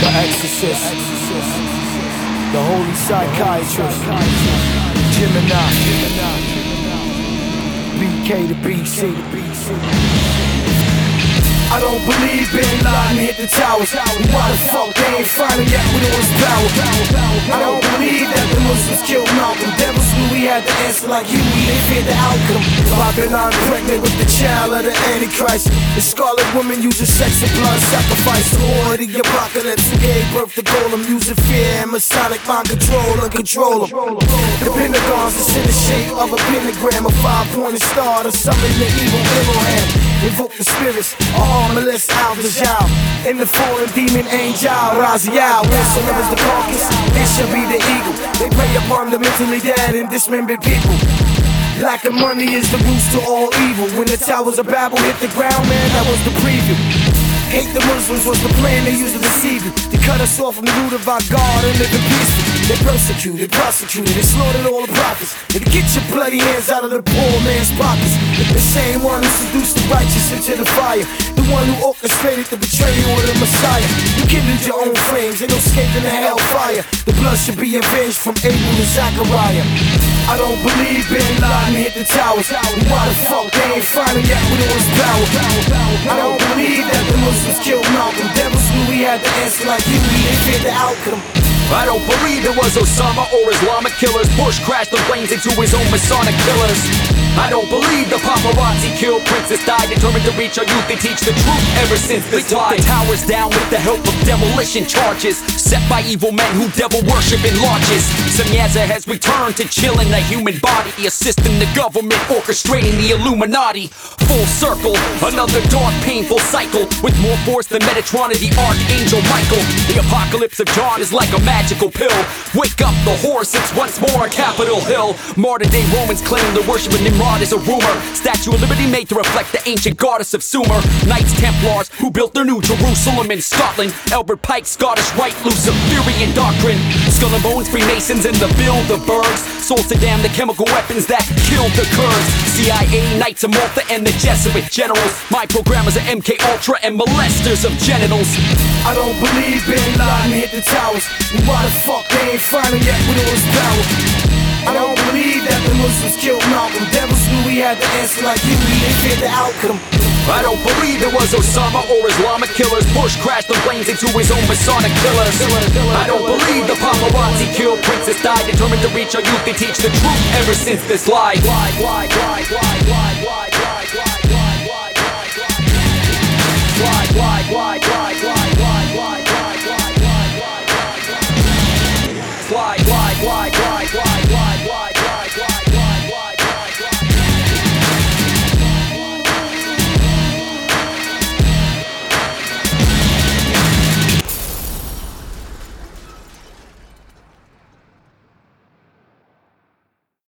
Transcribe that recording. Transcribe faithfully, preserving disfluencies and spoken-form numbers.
The exorcist, the holy psychiatrist, Gemini, B K to B C. I don't believe Bin Laden hit the towers. Why the fuck they ain't finding yet with all his power? I don't believe that the Muslims killed Malcolm. Devils knew we had the answer like you, they feared the outcome. Babylon pregnant with the child of the Antichrist. The scarlet woman using sex and blood sacrifice. Or the apocalypse who gave birth to Golem, using fear and Masonic mind control and control them. The Pentagon's is in the shape of a pentagram, a five-pointed star to summon the evil Elohim. Invoke the spirits, armless Al-Dajjal, and the fallen demon angel Raziel. Wheresoever is the carcass, it shall be the eagle. They prey upon the mentally dead and dismembered people. Lack of money is the roots to all evil. When the towers of Babel hit the ground, man, that was the preview. Hate the Muslims was the plan they used to deceive you, to cut us off from the root of our God and live in peace. They persecuted, prosecuted, and slaughtered all the prophets. And to get your bloody hands out of the poor man's pockets. The same one who seduced the righteous into the fire, the one who orchestrated the betrayal of the Messiah. You kindled your own flames, ain't no escaping the hellfire. The blood should be avenged from Abel to Zachariah. I don't believe Bin Laden hit the towers. Why the fuck they ain't finding yet with all his power? I don't believe that the Muslims killed Malcolm. Devils knew we had the answer like you, they feared the outcome. I don't believe it was Osama or Islamic killers. Bush crashed the planes into his own Masonic pillars. I don't believe the paparazzi killed Princess Di, determined to reach our youth and teach the truth ever since this lie. The towers down with the help of demolition charges set by evil men who devil worship in lodges. Semyaza has returned to chilling the human body, assisting the government, orchestrating the Illuminati. Full circle, another dark, painful cycle, with more force than Metatron and the Archangel Michael. The apocalypse of John is like a magical pill. Wake up the horse, it's once more on Capitol Hill. Modern day Romans claim the worship of Nimrod is a rumor. Statue of Liberty made to reflect the ancient goddess of Sumer. Knights Templars who built their new Jerusalem in Scotland. Albert Pike, Scottish Rite, Luciferian doctrine. Skull and Bones, Freemasons, and the Bilderbergs sold Saddam the chemical weapons that killed the Kurds. C I A, Knights of Malta, and the Jesuit generals. My programmers are M K Ultra and molesters of genitals. I don't believe Bin Laden hit the towers. Why the fuck they ain't finding yet with all his power? I don't believe that the Muslims killed Malcolm. Devils knew we had the answer like you, they feared the outcome. I don't believe it was Osama or Islamic killers. Bush crashed the planes into his own Masonic pillars. I don't believe the paparazzi killed Princess Di, determined to reach our youth and teach the truth ever since this lie. Why, why, why, why, why, why, why, why, why, why, why, why, why, why, why, why, why, why, why, why,